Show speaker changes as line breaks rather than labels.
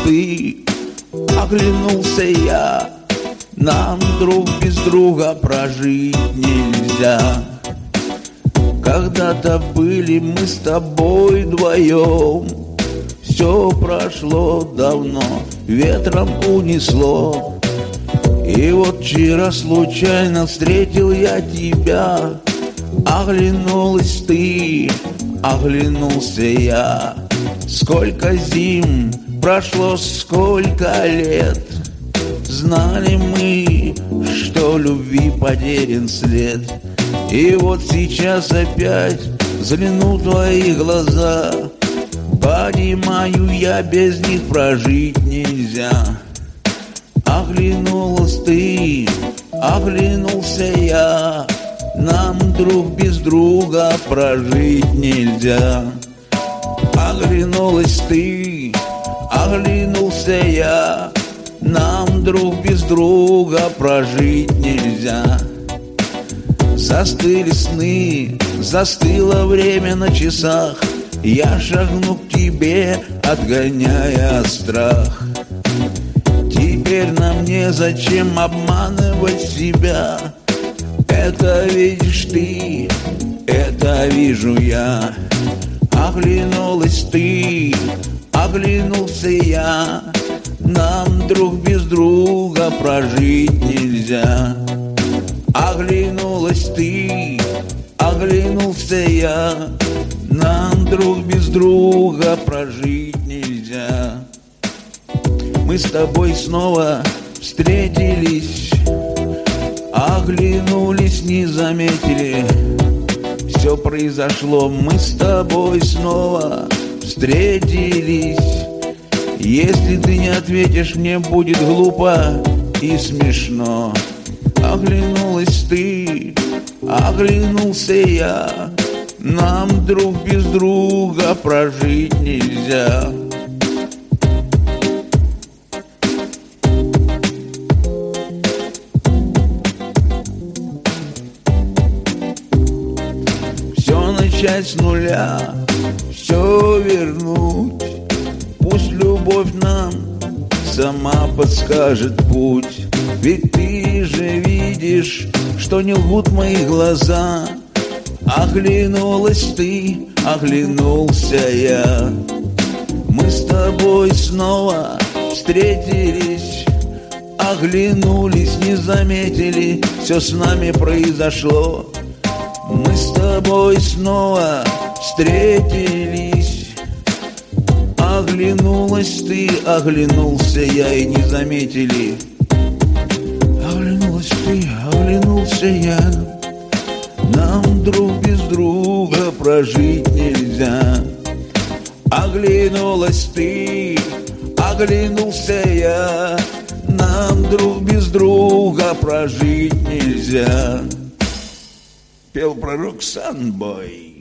ты, оглянулся я. Нам друг без друга прожить нельзя. Когда-то были мы с тобой вдвоем, все прошло давно, ветром унесло. И вот вчера случайно встретил я тебя. Оглянулась ты, оглянулся я. Сколько зим прошло, сколько лет. Знали мы, что любви потерян след. И вот сейчас опять взгляну в твои глаза. Понимаю, я без них прожить нельзя. Оглянулась ты, оглянулся я. Нам друг без друга прожить нельзя. Оглянулась ты, оглянулся я. Нам друг без друга прожить нельзя. Застыли сны, застыло время на часах. Я шагну к тебе, отгоняя страх. Теперь нам незачем обманывать себя. Это видишь ты, это вижу я. Оглянулась ты, оглянулся я. Нам друг без друга прожить нельзя. Оглянулась ты, оглянулся я. Нам друг без друга прожить нельзя. Мы с тобой снова встретились, оглянулись, не заметили. Все произошло, мы с тобой снова встретились. Если ты не ответишь, мне будет глупо и смешно. Оглянулась ты, оглянулся я. Нам друг без друга прожить нельзя. Все начать с нуля, все вернуть. Пусть любовь нам сама подскажет путь. Ведь ты же видишь, что не лгут мои глаза. Оглянулась ты, оглянулся я. Мы с тобой снова встретились, оглянулись, не заметили. Все с нами произошло. Мы с тобой снова встретились. Оглянулась ты, оглянулся я, и не заметили. Оглянулась ты, оглянулся я. Нам друг без друга прожить нельзя. Оглянулась ты, оглянулся я. Нам друг без друга прожить нельзя. Пел пророк Санбой.